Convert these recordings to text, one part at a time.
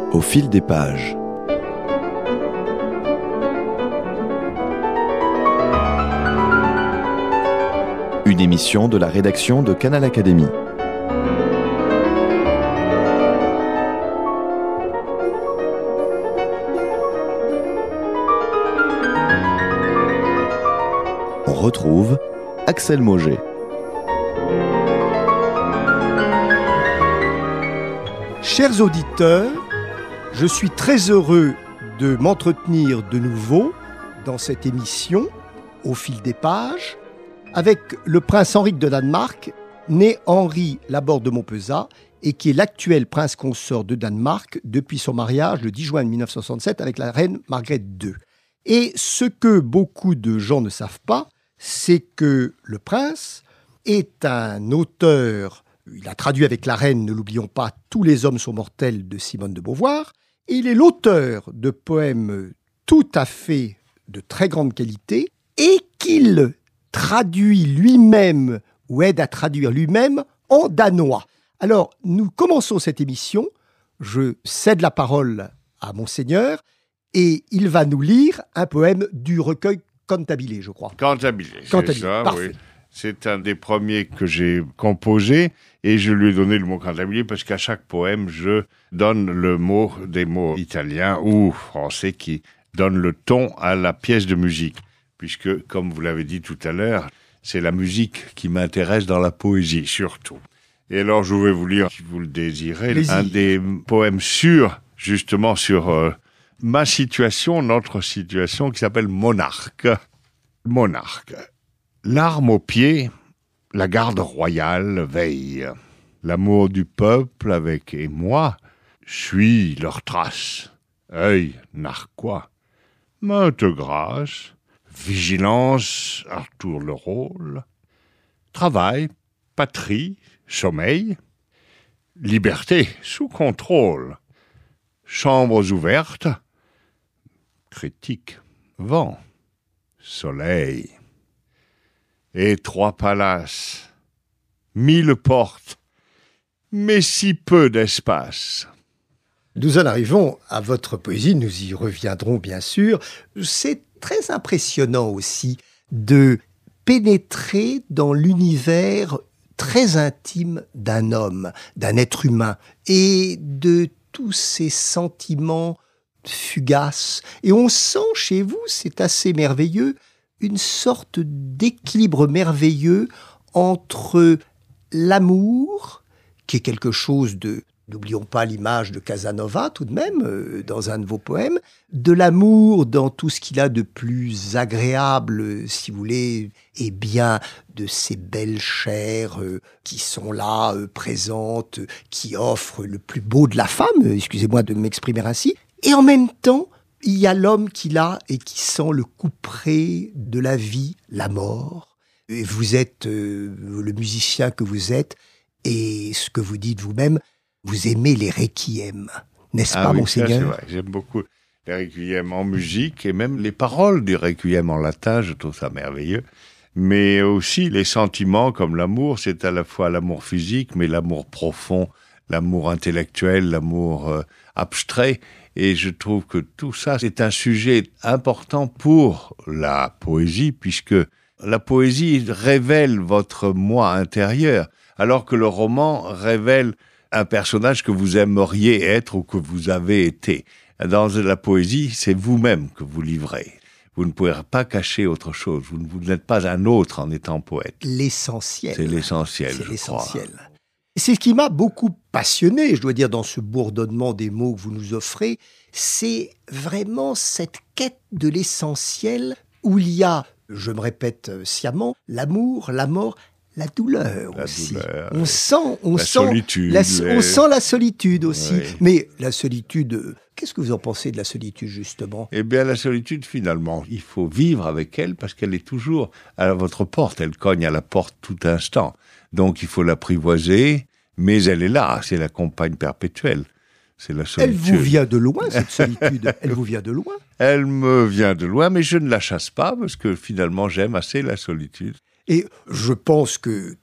Au fil des pages. Une émission de la rédaction de Canal Académie. On retrouve Axel Mauger. Chers auditeurs, je suis très heureux de m'entretenir de nouveau dans cette émission, Au fil des pages, avec le prince Henrik de Danemark, né Henri Laborde de Montpezat, et qui est l'actuel prince consort de Danemark depuis son mariage le 10 juin 1967 avec la reine Margrethe II. Et ce que beaucoup de gens ne savent pas, c'est que le prince est un auteur. Il a traduit avec la reine, ne l'oublions pas, Tous les hommes sont mortels de Simone de Beauvoir. Et il est l'auteur de poèmes tout à fait de très grande qualité et qu'il traduit lui-même ou aide à traduire lui-même en danois. Alors, nous commençons cette émission. Je cède la parole à Monseigneur et il va nous lire un poème du recueil Cantabile, je crois. Cantabile, c'est ça, parfait. Oui. C'est un des premiers que j'ai composé et je lui ai donné le mot Cantabile parce qu'à chaque poème, je donne des mots italiens ou français qui donnent le ton à la pièce de musique. Puisque, comme vous l'avez dit tout à l'heure, c'est la musique qui m'intéresse dans la poésie, surtout. Et alors, je vais vous lire, si vous le désirez, un des poèmes justement sur ma situation, notre situation, qui s'appelle Monarque. Monarque. L'arme au pied, la garde royale veille. L'amour du peuple avec émoi suit leurs traces. Œil narquois, mainte grâce, vigilance entoure le rôle. Travail, patrie, sommeil, liberté sous contrôle. Chambres ouvertes, critique, vent, soleil. Et 3 palaces, 1000 portes, mais si peu d'espace. Nous en arrivons à votre poésie, nous y reviendrons bien sûr. C'est très impressionnant aussi de pénétrer dans l'univers très intime d'un homme, d'un être humain, et de tous ces sentiments fugaces. Et on sent chez vous, c'est assez merveilleux, une sorte d'équilibre merveilleux entre l'amour, qui est quelque chose de, n'oublions pas l'image de Casanova tout de même, dans un de vos poèmes, de l'amour dans tout ce qu'il a de plus agréable, si vous voulez, et bien de ces belles chairs qui sont là, présentes, qui offrent le plus beau de la femme, excusez-moi de m'exprimer ainsi, et en même temps, il y a l'homme qui l'a et qui sent le couperet de la vie, la mort. Et vous êtes le musicien que vous êtes, et ce que vous dites vous-même, vous aimez les requiem, n'est-ce pas, oui, Monseigneur ? Ça, c'est vrai. J'aime beaucoup les requiem en musique et même les paroles du requiem en latin, je trouve ça merveilleux. Mais aussi les sentiments comme l'amour, c'est à la fois l'amour physique, mais l'amour profond, l'amour intellectuel, l'amour abstrait. Et je trouve que tout ça, c'est un sujet important pour la poésie, puisque la poésie révèle votre moi intérieur, alors que le roman révèle un personnage que vous aimeriez être ou que vous avez été. Dans la poésie, c'est vous-même que vous livrez. Vous ne pouvez pas cacher autre chose. Vous n'êtes pas un autre en étant poète. L'essentiel. C'est l'essentiel, C'est je l'essentiel. crois. C'est ce qui m'a beaucoup passionné, je dois dire, dans ce bourdonnement des mots que vous nous offrez. C'est vraiment cette quête de l'essentiel où il y a, je me répète sciemment, l'amour, la mort, la douleur aussi. On sent solitude. On sent la solitude aussi. Oui. Mais la solitude, qu'est-ce que vous en pensez de la solitude, justement ? Eh bien, la solitude, finalement, il faut vivre avec elle parce qu'elle est toujours à votre porte. Elle cogne à la porte tout instant. Donc, il faut l'apprivoiser, mais elle est là. C'est la compagne perpétuelle. C'est la solitude. Elle vous vient de loin, cette solitude. Elle vous vient de loin. Elle me vient de loin, mais je ne la chasse pas parce que finalement, j'aime assez la solitude. Et je pense que tout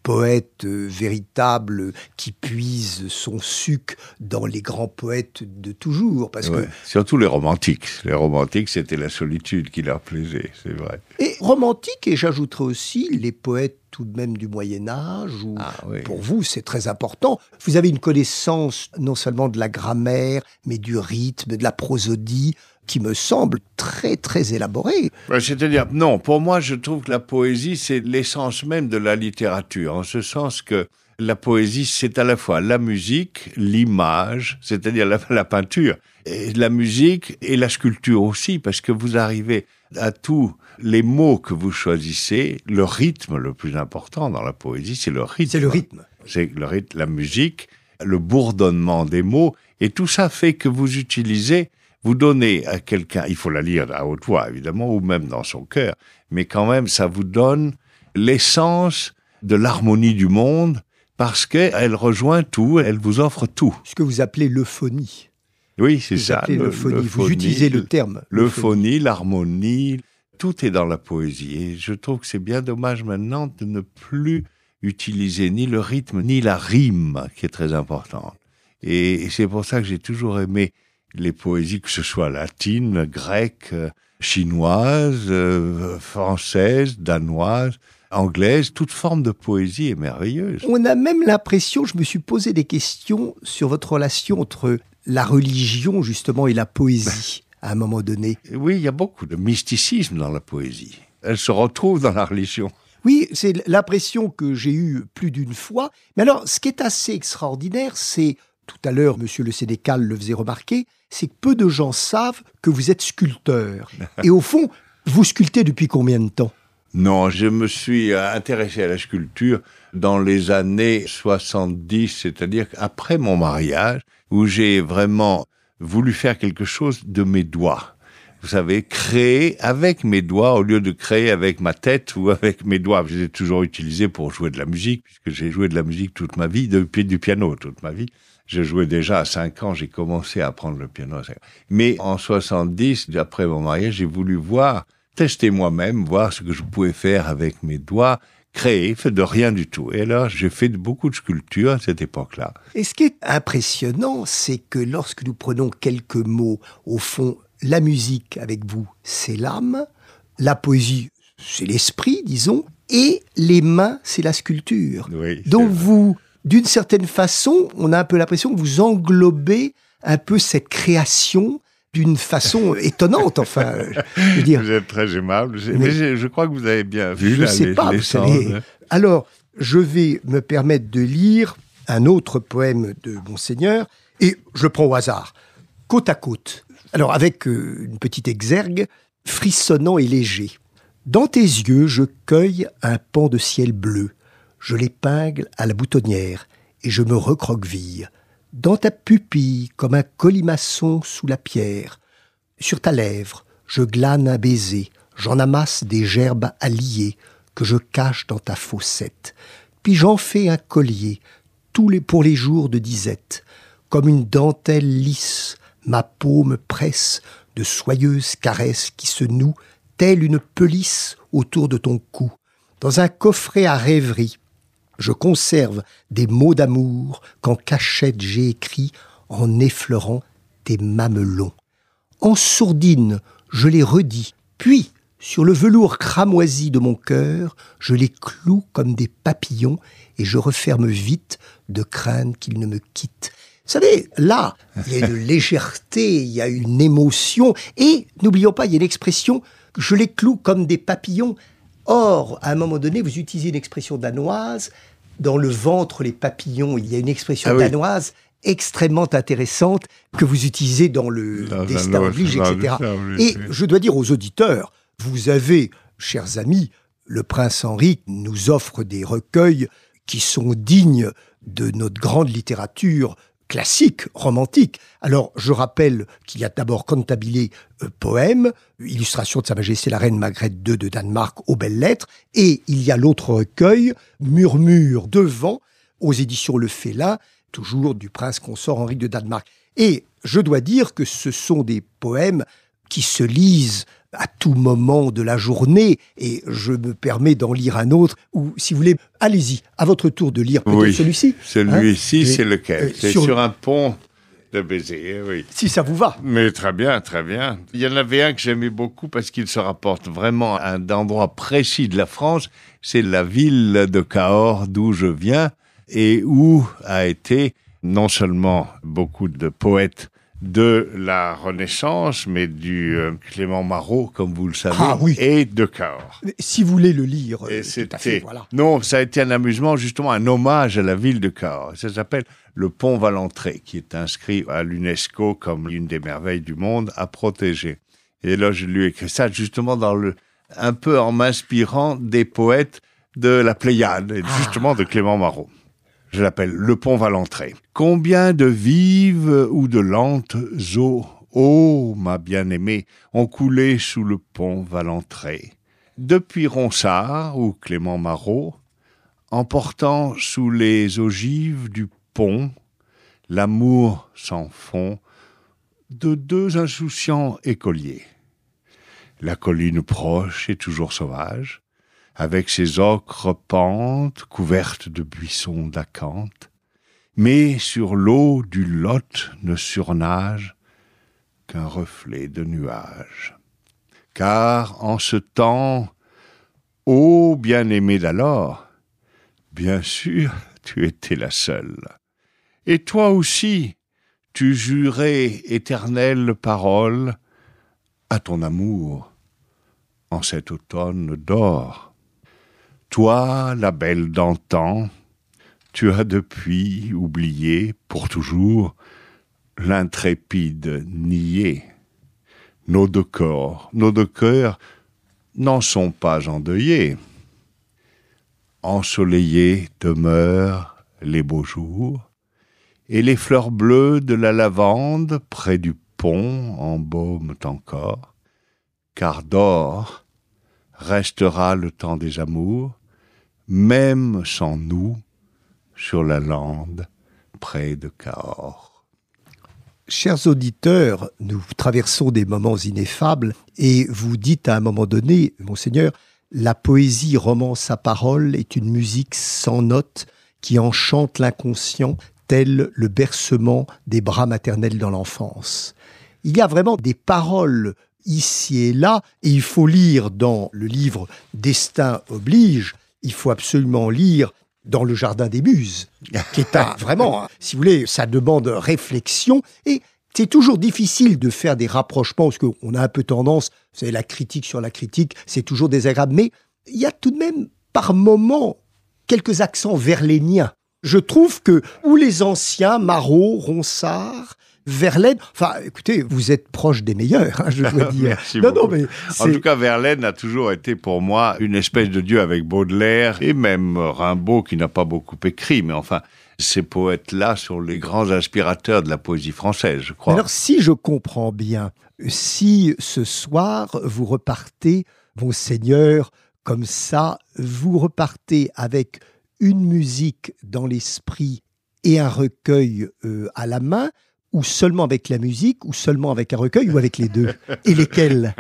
poète véritable qui puise son suc dans les grands poètes de toujours. Parce que... Surtout les romantiques. Les romantiques, c'était la solitude qui leur plaisait, c'est vrai. Et romantiques, et j'ajouterais aussi les poètes tout de même du Moyen-Âge, où pour vous, c'est très important. Vous avez une connaissance non seulement de la grammaire, mais du rythme, de la prosodie, qui me semble très, très élaborée. C'est-à-dire, non, pour moi, je trouve que la poésie, c'est l'essence même de la littérature, en ce sens que la poésie, c'est à la fois la musique, l'image, c'est-à-dire la peinture, et la musique et la sculpture aussi, parce que vous arrivez à tous les mots que vous choisissez, le rythme le plus important dans la poésie, c'est le rythme. C'est le rythme. C'est le rythme, la musique, le bourdonnement des mots, et tout ça fait que vous utilisez, vous donnez à quelqu'un, il faut la lire à haute voix évidemment, ou même dans son cœur, mais quand même ça vous donne l'essence de l'harmonie du monde, parce qu'elle rejoint tout, elle vous offre tout. Ce que vous appelez l'euphonie. Oui, c'est ça. L'euphonie. Vous utilisez le terme. L'euphonie, l'harmonie, tout est dans la poésie. Et je trouve que c'est bien dommage maintenant de ne plus utiliser ni le rythme, ni la rime, qui est très importante. Et c'est pour ça que j'ai toujours aimé les poésies, que ce soit latines, grecques, chinoises, françaises, danoises, anglaise, toute forme de poésie est merveilleuse. On a même l'impression, je me suis posé des questions sur votre relation entre la religion, justement, et la poésie, à un moment donné. Oui, il y a beaucoup de mysticisme dans la poésie. Elle se retrouve dans la religion. Oui, c'est l'impression que j'ai eue plus d'une fois. Mais alors, ce qui est assez extraordinaire, c'est, tout à l'heure, monsieur le Sénécal le faisait remarquer, c'est que peu de gens savent que vous êtes sculpteur. Et au fond, vous sculptez depuis combien de temps ? Non, je me suis intéressé à la sculpture dans les années 70, c'est-à-dire après mon mariage, où j'ai vraiment voulu faire quelque chose de mes doigts. Vous savez, créer avec mes doigts au lieu de créer avec ma tête ou avec mes doigts. Je les ai toujours utilisés pour jouer de la musique, puisque j'ai joué de la musique toute ma vie, depuis du piano toute ma vie. Je jouais déjà à 5 ans, j'ai commencé à apprendre le piano à 5 ans. Mais en 70, après mon mariage, j'ai voulu tester moi-même, voir ce que je pouvais faire avec mes doigts, créer, fait de rien du tout. Et alors, j'ai fait beaucoup de sculptures à cette époque-là. Et ce qui est impressionnant, c'est que lorsque nous prenons quelques mots, au fond, la musique avec vous, c'est l'âme, la poésie, c'est l'esprit, disons, et les mains, c'est la sculpture. Oui, donc vous, d'une certaine façon, on a un peu l'impression que vous englobez un peu cette création d'une façon étonnante, enfin, je veux dire. Vous êtes très aimable, mais je crois que vous avez bien vu. Je ne sais pas, vous savez. Alors, je vais me permettre de lire un autre poème de Monseigneur, et je le prends au hasard, côte à côte. Alors, avec une petite exergue, frissonnant et léger. Dans tes yeux, je cueille un pan de ciel bleu, je l'épingle à la boutonnière, et je me recroqueville. Dans ta pupille, comme un colimaçon sous la pierre. Sur ta lèvre, je glane un baiser, j'en amasse des gerbes à lier, que je cache dans ta fossette. Puis j'en fais un collier, pour les jours de disette. Comme une dentelle lisse, ma peau me presse de soyeuses caresses qui se nouent, telle une pelisse autour de ton cou. Dans un coffret à rêverie, je conserve des mots d'amour qu'en cachette j'ai écrits en effleurant tes mamelons. En sourdine, je les redis, puis, sur le velours cramoisi de mon cœur, je les cloue comme des papillons et je referme vite de crainte qu'ils ne me quittent. Vous savez, là, il y a une légèreté, il y a une émotion, et n'oublions pas, il y a une expression, je les cloue comme des papillons. Or, à un moment donné, vous utilisez une expression danoise, dans le ventre, les papillons, il y a une expression danoise extrêmement intéressante que vous utilisez dans le Destin oblige, etc. Et je dois dire aux auditeurs, vous avez, chers amis, le prince Henri nous offre des recueils qui sont dignes de notre grande littérature classique, romantique. Alors, je rappelle qu'il y a d'abord Cantabile, poème, illustration de Sa Majesté la Reine Margrethe II de Danemark aux belles lettres, et il y a l'autre recueil, Murmure de vent, aux éditions Le Félin, toujours du prince consort Henri de Danemark. Et je dois dire que ce sont des poèmes qui se lisent à tout moment de la journée, et je me permets d'en lire un autre, ou si vous voulez, allez-y, à votre tour de lire peut-être celui-ci. Celui-ci, c'est Et, lequel C'est sur un pont de Béziers, oui. Si ça vous va. Mais très bien, très bien. Il y en avait un que j'aimais beaucoup parce qu'il se rapporte vraiment à un endroit précis de la France. C'est la ville de Cahors, d'où je viens, et où a été non seulement beaucoup de poètes de la Renaissance, mais du Clément Marot, comme vous le savez, et de Cahors. Si vous voulez le lire, et tout à fait, voilà. Non, ça a été un amusement, justement, un hommage à la ville de Cahors. Ça s'appelle le pont Valentré, qui est inscrit à l'UNESCO comme une des merveilles du monde à protéger. Et là, je lui ai écrit ça, justement, un peu en m'inspirant des poètes de la Pléiade, et justement de Clément Marot. Je l'appelle le pont Valentré. Combien de vives ou de lentes eaux, ô ma bien-aimée, ont coulé sous le pont Valentré. Depuis Ronsard ou Clément Marot, emportant sous les ogives du pont l'amour sans fond de deux insouciants écoliers. La colline proche est toujours sauvage, avec ses ocres pentes couvertes de buissons d'acanthe, mais sur l'eau du Lot ne surnage qu'un reflet de nuages. Car en ce temps, ô bien-aimée d'alors, bien sûr, tu étais la seule. Et toi aussi, tu jurais éternelle parole à ton amour en cet automne d'or. Toi, la belle d'antan, tu as depuis oublié pour toujours l'intrépide niais. Nos deux cœurs n'en sont pas endeuillés. Ensoleillés demeurent les beaux jours, et les fleurs bleues de la lavande près du pont embaument encore, car d'or restera le temps des amours, même sans nous, sur la lande près de Cahors. Chers auditeurs, nous traversons des moments ineffables et vous dites à un moment donné, Monseigneur, la poésie romance à parole est une musique sans notes qui enchante l'inconscient tel le bercement des bras maternels dans l'enfance. Il y a vraiment des paroles ici et là, et il faut lire dans le livre « Destin oblige », il faut absolument lire dans le Jardin des Muses, qui est vraiment, si vous voulez, ça demande réflexion, et c'est toujours difficile de faire des rapprochements, parce qu'on a un peu tendance, vous savez, la critique sur la critique, c'est toujours désagréable, mais il y a tout de même, par moments, quelques accents verlainiens. Je trouve que, où les anciens, Marot, Ronsard, Verlaine, enfin, écoutez, vous êtes proche des meilleurs, je dois dire. Merci beaucoup. Mais en tout cas, Verlaine a toujours été pour moi une espèce de dieu avec Baudelaire et même Rimbaud qui n'a pas beaucoup écrit, mais enfin, ces poètes-là sont les grands inspirateurs de la poésie française, je crois. Alors, si je comprends bien, si ce soir vous repartez, Monseigneur, comme ça, vous repartez avec une musique dans l'esprit et un recueil à la main, ou seulement avec la musique, ou seulement avec un recueil, ou avec les deux? Et lesquels?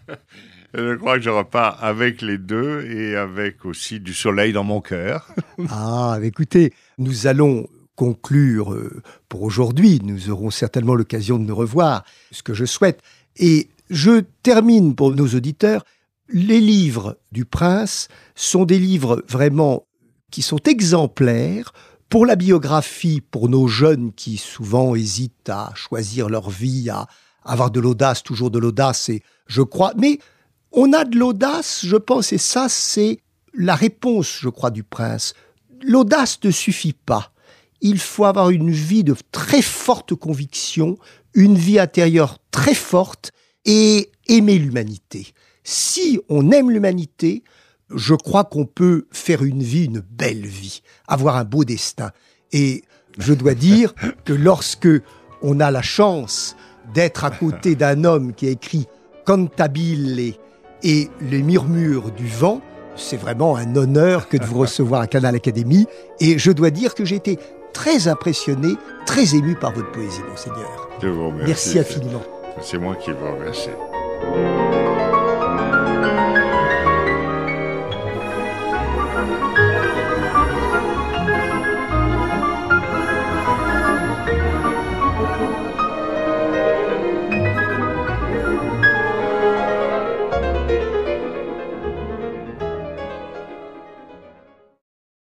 Je crois que je repars avec les deux et avec aussi du soleil dans mon cœur. Ah, écoutez, nous allons conclure pour aujourd'hui. Nous aurons certainement l'occasion de nous revoir, ce que je souhaite. Et je termine pour nos auditeurs. Les livres du Prince sont des livres vraiment qui sont exemplaires pour la biographie, pour nos jeunes qui souvent hésitent à choisir leur vie, à avoir de l'audace, toujours de l'audace, et je crois. Mais on a de l'audace, je pense, et ça, c'est la réponse, je crois, du Prince. L'audace ne suffit pas. Il faut avoir une vie de très forte conviction, une vie intérieure très forte, et aimer l'humanité. Si on aime l'humanité, je crois qu'on peut faire une vie, une belle vie, avoir un beau destin. Et je dois dire que lorsque on a la chance d'être à côté d'un homme qui a écrit « Cantabile » et « Les murmures du vent », c'est vraiment un honneur que de vous recevoir à Canal Académie. Et je dois dire que j'ai été très impressionné, très ému par votre poésie, Monseigneur. Je vous remercie. Merci infiniment. C'est moi qui vous remercie.